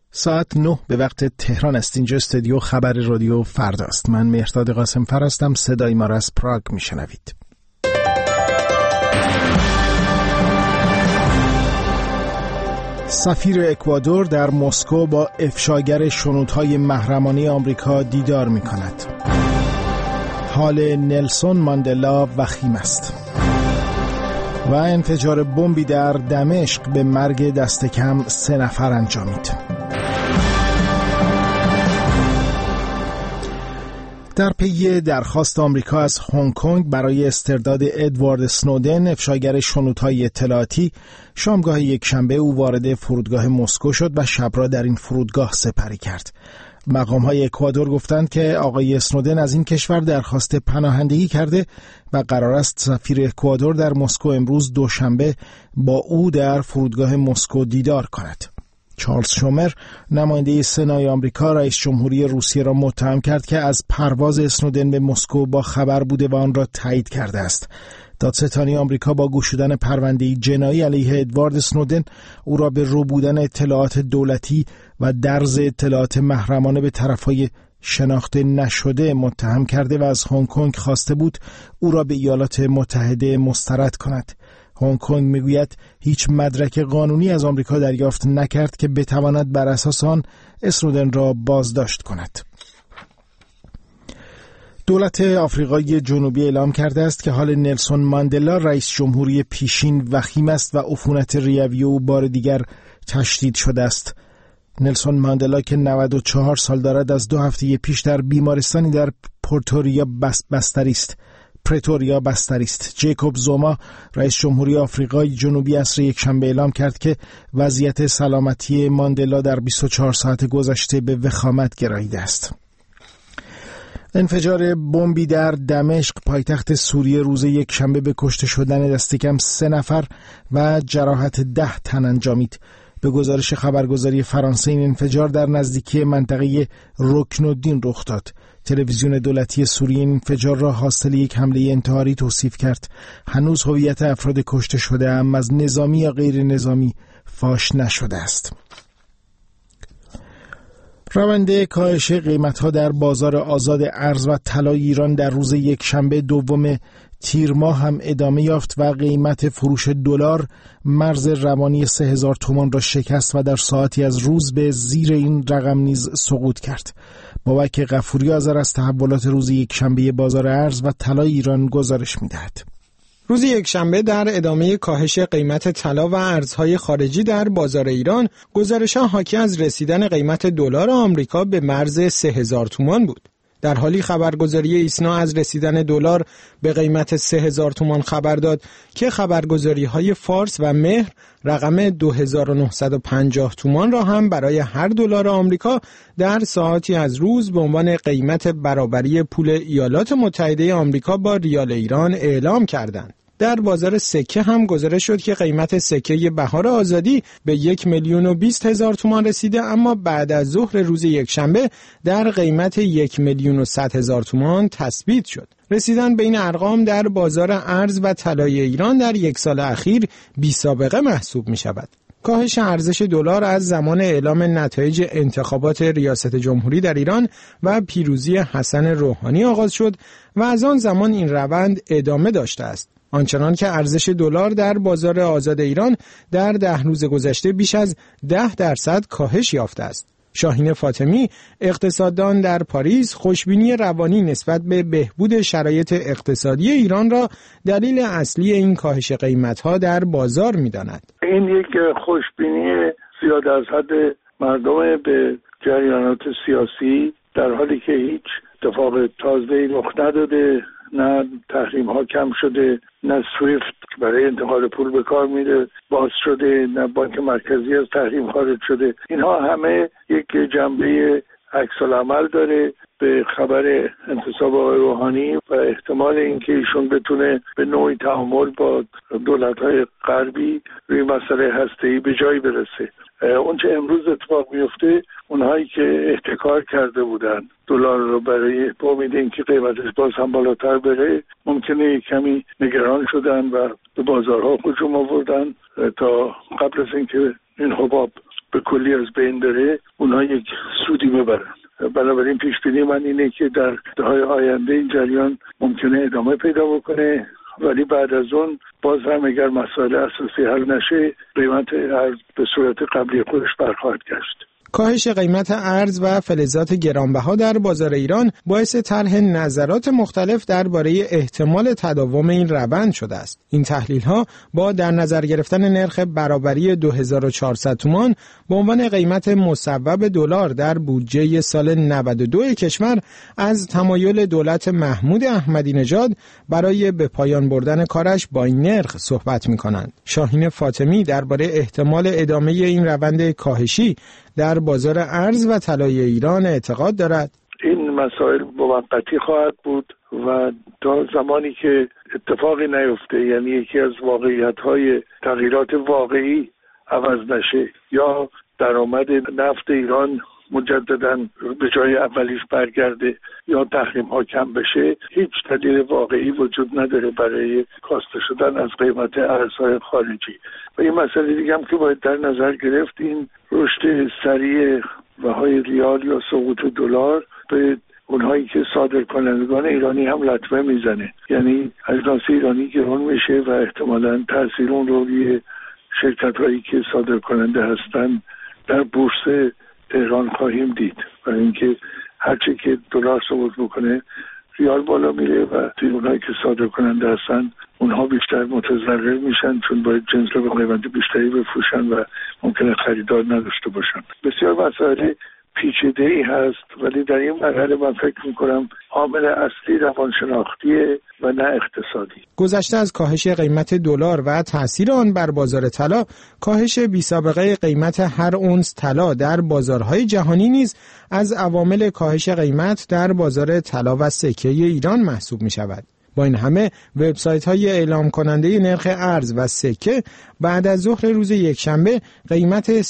ساعت 9 به وقت تهران است. اینجا استودیو خبر رادیو فردا است. من مهرداد قاسم‌فر هستم. صدای ما را از پراگ میشنوید. سفیر اکوادور در مسکو با افشاگر شنودهای محرمانه آمریکا دیدار می‌کند. حال نلسون ماندلا وخیم است. و انفجار بمبی در دمشق به مرگ دست کم 3 نفر انجامید. در پی درخواست آمریکا از هنگ کنگ برای استرداد ادوارد اسنودن، افشاگر شنودهای اطلاعاتی، شامگاه یکشنبه او وارد فرودگاه مسکو شد و شب را در این فرودگاه سپری کرد. مقام‌های اکوادور گفتند که آقای اسنودن از این کشور درخواست پناهندگی کرده و قرار است سفیر اکوادور در مسکو امروز دوشنبه با او در فرودگاه مسکو دیدار کند. چارلز شومر، نماینده سنای آمریکا، رئیس جمهوری روسیه را متهم کرد که از پرواز اسنودن به مسکو با خبر بوده و آن را تایید کرده است. دادستانی آمریکا با گشودن پرونده‌ای جنایی علیه ادوارد اسنودن او را به ربودن اطلاعات دولتی و درز اطلاعات محرمانه به طرفهای شناخته نشده متهم کرده و از هنگ کنگ خواسته بود او را به ایالات متحده مسترد کند. هنگ کنگ میگوید هیچ مدرک قانونی از آمریکا دریافت نکرد که بتواند بر اساس آن اسنودن را بازداشت کند. دولت آفریقای جنوبی اعلام کرده است که حال نلسون ماندلا رئیس جمهوری پیشین وخیم است و عفونت ریوی او بار دیگر تشدید شده است. نلسون ماندلا که 94 سال دارد از 2 هفته پیش در بیمارستانی در پرتوریا بستری است. جیکوب زوما رئیس جمهوری آفریقای جنوبی عصر یکشنبه اعلام کرد که وضعیت سلامتی ماندلا در 24 ساعت گذشته به وخامت گراییده است. انفجار بمبی در دمشق پایتخت سوریه روز یکشنبه به کشته شدن دست کم 3 نفر و جراحت 10 تن انجامید. به گزارش خبرگزاری فرانسه این انفجار در نزدیکی منطقه رکنالدین رخ داد. تلویزیون دولتی سوریه این انفجار را حاصل یک حمله انتحاری توصیف کرد. هنوز هویت افراد کشته شده اما از نظامی یا غیر نظامی فاش نشده است. روند کاهش قیمت‌ها در بازار آزاد ارز و طلای ایران در روز یکشنبه دوم تیر ماه هم ادامه یافت و قیمت فروش دلار مرز روانی 3000 تومان را شکست و در ساعتی از روز به زیر این رقم نیز سقوط کرد. بابک غفوری آذر از تحولات روز یکشنبه بازار ارز و طلای ایران گزارش می‌دهد. روز یکشنبه در ادامه کاهش قیمت طلا و ارزهای خارجی در بازار ایران، گزارش‌ها حاکی از رسیدن قیمت دلار آمریکا به مرز 3000 تومان بود. در حالی خبرگزاری ایسنا از رسیدن دلار به قیمت 3000 تومان خبر داد که خبرگزاری‌های فارس و مهر رقم 2950 تومان را هم برای هر دلار آمریکا در ساعتی از روز به عنوان قیمت برابری پول ایالات متحده آمریکا با ریال ایران اعلام کردند. در بازار سکه هم گزارش شد که قیمت سکه بهار آزادی به 1,020,000 تومان رسیده، اما بعد از ظهر روز یکشنبه در قیمت 1,100,000 تومان تثبیت شد. رسیدن به این ارقام در بازار ارز و طلای ایران در یک سال اخیر بی سابقه محسوب می شود. کاهش ارزش دلار از زمان اعلام نتایج انتخابات ریاست جمهوری در ایران و پیروزی حسن روحانی آغاز شد و از آن زمان این روند ادامه داشته است. آنچنان که ارزش دلار در بازار آزاد ایران در 10 روز گذشته بیش از 10% کاهش یافته است. شاهین فاطمی، اقتصاددان در پاریس، خوشبینی روانی نسبت به بهبود شرایط اقتصادی ایران را دلیل اصلی این کاهش قیمت‌ها در بازار می‌داند. این یک خوشبینی زیاد از حد مردم به جریانات سیاسی، در حالی که هیچ اتفاق تازه‌ای رخ نداده، نه تحریم ها کم شده، نه سویفت برای انتقال پول به کار میره باز شده، نه بانک مرکزی از تحریم خارج شده. اینها همه یک جنبه عکس العمل داره به خبر انتصاب آقای روحانی و احتمال اینکه ایشون بتونه به نوعی تعامل با دولت‌های غربی روی مسئله هسته‌ای به جایی برسه. اونچه امروز اتفاق میفته، اونهایی که احتکار کرده بودن دلار رو برای با امید اینکه قیمتش باز هم بالاتر بره، ممکنه کمی نگران شدن و به بازارها هجوم آوردن تا قبل از اینکه این حباب به کلی از بین بره اونها یک سودی ببرن. بنابراین پیش بینی من اینه که در دهه‌های آینده این جریان ممکنه ادامه پیدا بکنه، ولی بعد از اون باز هم اگر مسائل اساسی حل نشه قیمت ارز به صورت قبلی خودش برخواهد گشت. کاهش قیمت ارز و فلزات گرانبها در بازار ایران باعث طرح نظرات مختلف درباره احتمال تداوم این روند شده است. این تحلیل‌ها با در نظر گرفتن نرخ برابری 2400 تومان به عنوان قیمت مصوب دلار در بودجه سال 92 کشور از تمایل دولت محمود احمدی نژاد برای به پایان بردن کارش با این نرخ صحبت می‌کنند. شاهین فاطمی درباره احتمال ادامه این روند کاهشی در بازار ارز و طلای ایران اعتقاد دارد. این مسائل موقتی خواهد بود و تا زمانی که اتفاقی نیفته، یعنی یکی از واقعیت‌های تغییرات واقعی عوض نشه یا درآمد نفت ایران مجدداً به جای اولیش برگرده یا تحریم‌ها کم بشه، هیچ دلیل واقعی وجود نداره برای کاسته شدن از قیمت ارزهای خارجی. و این مسئله دیگه هم که باید در نظر گرفت، این رشد سریع بهای ریال یا سقوط دلار به اونهایی که صادر کنندگان ایرانی هم لطمه میزنه، یعنی اجناس ایرانی گران میشه و احتمالاً تاثیر اون رو روی شرکت‌هایی که صادر کننده هستن در بورس تهران خواهیم دید. برای اینکه هرچی که دلار صعود بکنه ریال بالا میره و اونهایی که صادر کننده هستن اونها بیشتر متضرر میشن، چون باید جنس رو به قیمت بیشتری بفروشن و ممکنه خریدار نداشته باشن. بسیار مسائل پیچیده‌ای هست، ولی در این مرحله من فکر میکنم عامل اصلی روانشناختیه و نه اقتصادی. گذشته از کاهش قیمت دلار و تأثیر آن بر بازار طلا، کاهش بی‌سابقه قیمت هر اونس طلا در بازارهای جهانی نیز از عوامل کاهش قیمت در بازار طلا و سکه ایران محسوب می شود. با این همه وبسایت‌های اعلام کننده نرخ ارز و سکه بعد از ظهر روز یکشنبه قیمت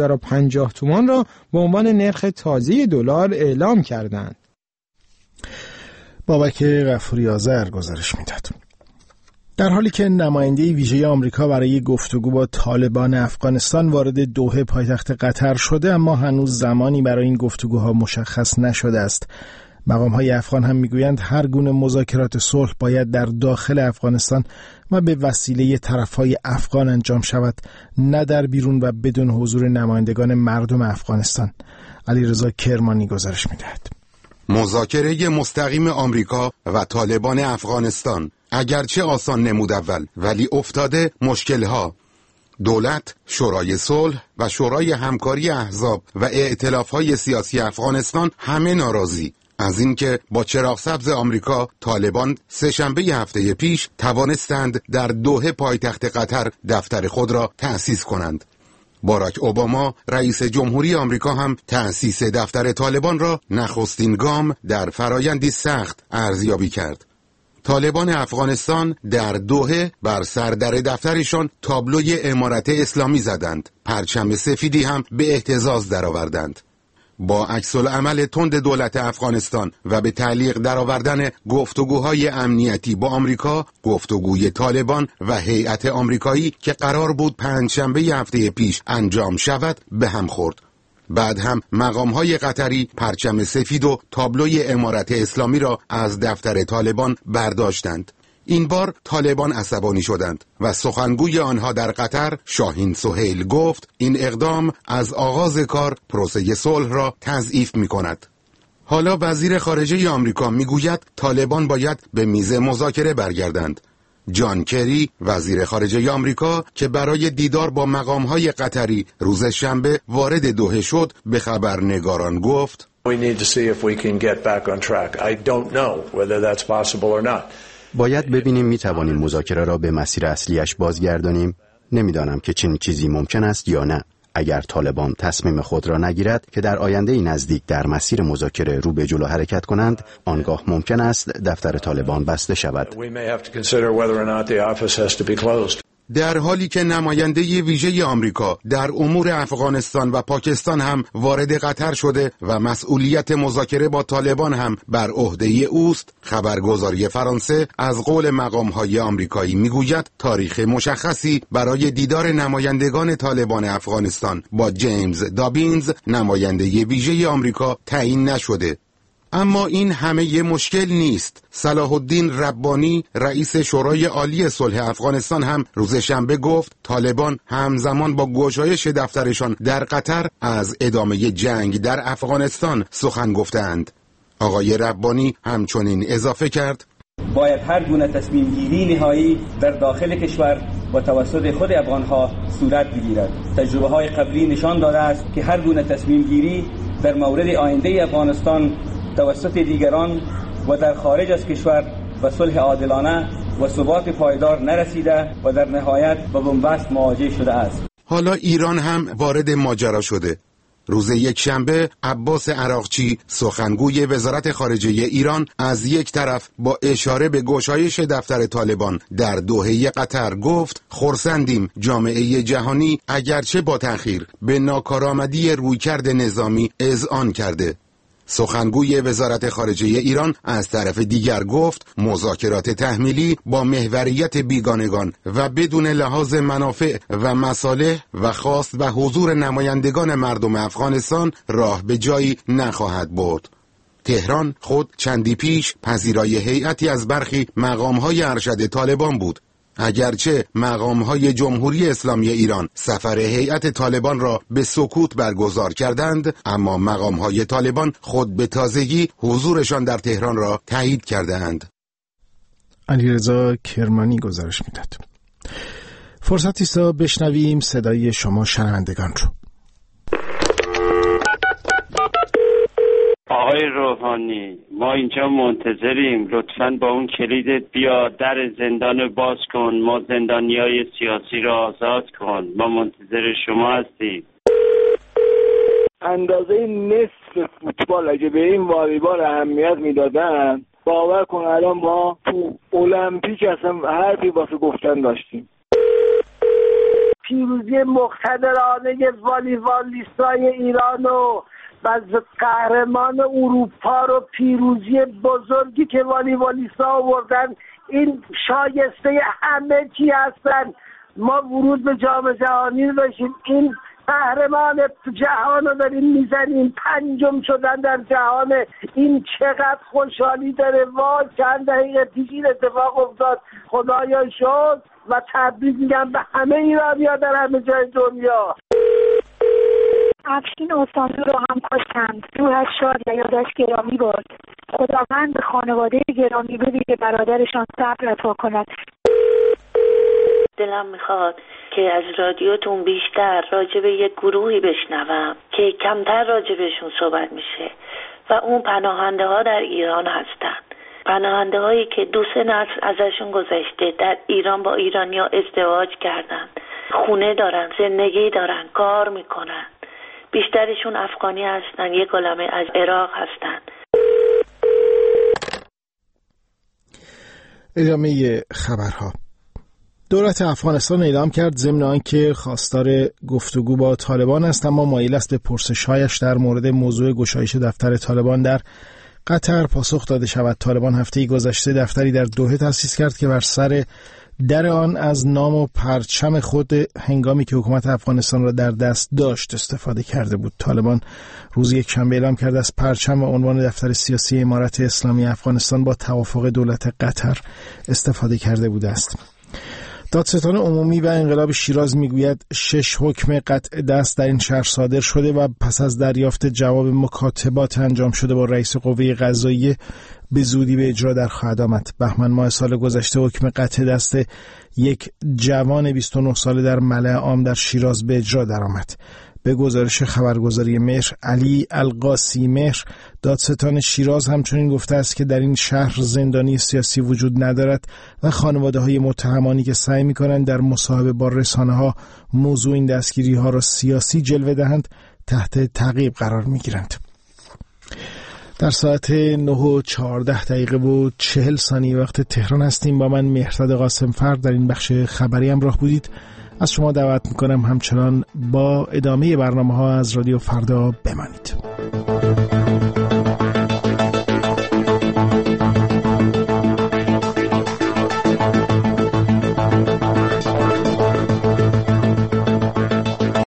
3050 تومان را به عنوان نرخ تازه دلار اعلام کردند. بابک غفوری آذر گزارش می‌داد. در حالی که نماینده ویژه آمریکا برای گفتگو با طالبان افغانستان وارد دوحه پایتخت قطر شده، اما هنوز زمانی برای این گفتگوها مشخص نشده است. مقام‌های افغان هم میگویند هر گونه مذاکرات صلح باید در داخل افغانستان و به وسیله طرف‌های افغان انجام شود، نه در بیرون و بدون حضور نمایندگان مردم افغانستان. علیرضا کرمانی گزارش می‌دهد. مذاکره مستقیم آمریکا و طالبان افغانستان اگرچه آسان نمود اول، ولی افتاده مشکل‌ها. دولت، شورای صلح و شورای همکاری احزاب و ائتلاف‌های سیاسی افغانستان همه ناراضی از اینکه با چراغ سبز آمریکا طالبان سه‌شنبه هفته پیش توانستند در دوحه پایتخت قطر دفتر خود را تأسیس کنند. باراک اوباما رئیس جمهوری آمریکا هم تأسیس دفتر طالبان را نخستین گام در فرایندی سخت ارزیابی کرد. طالبان افغانستان در دوحه بر سردر دفترشان تابلوی امارت اسلامی زدند، پرچم سفیدی هم به اهتزاز درآوردند. با عکس‌العمل تند دولت افغانستان و به تعلیق درآوردن گفتگوهای امنیتی با آمریکا، گفتگوی طالبان و هیئت آمریکایی که قرار بود پنجشنبه هفته پیش انجام شود به هم خورد. بعد هم مقام‌های قطری پرچم سفید و تابلوی امارت اسلامی را از دفتر طالبان برداشتند. این بار طالبان عصبانی شدند و سخنگوی آنها در قطر، شاهین سهیل، گفت این اقدام از آغاز کار پروسه صلح را تضعیف می‌کند. حالا وزیر خارجه آمریکا میگوید طالبان باید به میز مذاکره برگردند. جان کری، وزیر خارجه آمریکا که برای دیدار با مقام‌های قطری روز شنبه وارد دوحه شد، به خبرنگاران گفت We need to see if we can get back on track. I don't know whether that's possible or not. باید ببینیم می توانیم مذاکره را به مسیر اصلیش بازگردانیم. نمیدانم که چنین چیزی ممکن است یا نه. اگر طالبان تصمیم خود را نگیرد که در آینده نزدیک در مسیر مذاکره رو به جلو حرکت کنند، آنگاه ممکن است دفتر طالبان بسته شود. در حالی که نماینده ویژه آمریکا در امور افغانستان و پاکستان هم وارد قطر شده و مسئولیت مذاکره با طالبان هم بر عهده اوست، خبرگزاری فرانسه از قول مقام‌های آمریکایی میگوید تاریخ مشخصی برای دیدار نمایندگان طالبان افغانستان با جیمز دابینز، نماینده ویژه آمریکا، تعیین نشده. اما این همه ی مشکل نیست. صلاح الدین ربانی، رئیس شورای عالی صلح افغانستان، هم روز شنبه گفت طالبان همزمان با گشایش دفترشان در قطر از ادامه جنگ در افغانستان سخن گفتند. آقای ربانی همچنین اضافه کرد: باید هر گونه تصمیم گیری نهایی در داخل کشور و توسط خود افغانها صورت بگیرد. تجربه های قبلی نشان داده است که هر گونه تصمیم گیری در مورد آینده افغانستان توسط دیگران و در خارج از کشور و صلح عادلانه و ثبات پایدار نرسیده و در نهایت با بنبست مواجه شده است. حالا ایران هم وارد ماجرا شده. روز یکشنبه عباس عراقچی، سخنگوی وزارت خارجه ایران، از یک طرف با اشاره به گشایش دفتر طالبان در دوحه قطر گفت خرسندیم جامعه جهانی اگرچه با تأخیر به ناکارآمدی رویکرد نظامی اذعان کرده. سخنگوی وزارت خارجه ایران از طرف دیگر گفت مذاکرات تحمیلی با محوریت بیگانگان و بدون لحاظ منافع و مصالح و خواست و حضور نمایندگان مردم افغانستان راه به جایی نخواهد برد. تهران خود چندی پیش پذیرای هیئتی از برخی مقام‌های ارشد طالبان بود. اگرچه مقام‌های جمهوری اسلامی ایران سفر هیئت طالبان را به سکوت برگزار کردند، اما مقام‌های طالبان خود به تازگی حضورشان در تهران را تایید کردند. علیرضا کرمانی گزارش می‌داد. فرصتی است تا بشنویم صدای شما شنوندگان رو. آقای روحانی، ما اینجا منتظریم، لطفاً با اون کلیدت بیا در زندان باز کن، ما زندانیای سیاسی را آزاد کن، ما منتظر شما هستیم. اندازه نصف فوتبال اگه به این والیبال اهمیت میدادن، باور کن الان ما تو المپیک اصلا حرفی واسه گفتن داشتیم. پیروزی مقتدرانه والیبالیستای ایران و قهرمان اروپا رو، پیروزی بزرگی که والیبالیستا آوردن، این شایسته همه چی هستن. ما ورود به جام جهانی بشیم، این قهرمان جهان رو داریم میزنیم، پنجم شدن در جهان. این چقدر خوشحالی داره. وای چند دقیقه پیش این اتفاق افتاد، خدایا شکر و تبریک میگم به همه ایرانی‌ها در همه جای دنیا. افشین استانلو رو هم کشتند، روحش شاد و یادش گرامی باد. خداوند به خانواده گرامی بده برادرشان صبر عطا کند. دلم میخواد که از رادیوتون بیشتر راجع به یک گروهی بشنوم که کمتر راجع بهشون صحبت میشه و اون پناهنده ها در ایران هستن. پناهنده هایی که 2-3 نسل ازشون گذشته، در ایران با ایرانیا ازدواج کردن، خونه دارن، زندگی دارن، کار میکنن. بیشترشون افغانی هستن، یک عالمه از عراق هستن. ادامه خبرها. دولت افغانستان اعلام کرد ضمن آنکه خواستار گفتگو با طالبان است، اما مایل است به پرسش‌هایش در مورد موضوع گشایش دفتر طالبان در قطر پاسخ داده شود. طالبان هفته گذشته دفتری در دوحه تأسیس کرد که بر سر در آن از نام و پرچم خود هنگامی که حکومت افغانستان را در دست داشت استفاده کرده بود. طالبان روز یکشنبه اعلام کرده از پرچم و عنوان دفتر سیاسی امارت اسلامی افغانستان با توافق دولت قطر استفاده کرده بوده است. دادستان عمومی و انقلاب شیراز میگوید 6 حکم قطع دست در این شهر صادر شده و پس از دریافت جواب مکاتبات انجام شده با رئیس قوه قضاییه به زودی به اجرا در خواهد آمد. بهمن ماه سال گذشته حکم قطع دست یک جوان 29 ساله در ملأ عام در شیراز به اجرا درآمد. به گزارش خبرگزاری مهر، علی القاسی مهر، دادستان شیراز همچنین گفته است که در این شهر زندانی سیاسی وجود ندارد و خانواده‌های متهمانی که سعی می‌کنند در مصاحبه با رسانه‌ها موضوع این دستگیری‌ها را سیاسی جلوه دهند تحت تعقیب قرار می‌گیرند. در ساعت 9:14 و 40 ثانیه وقت تهران هستیم. با من مهرداد قاسم‌فر در این بخش خبری همراه بودید. از شما دعوت میکنم همچنان با ادامه برنامه‌ها از رادیو فردا بمانید.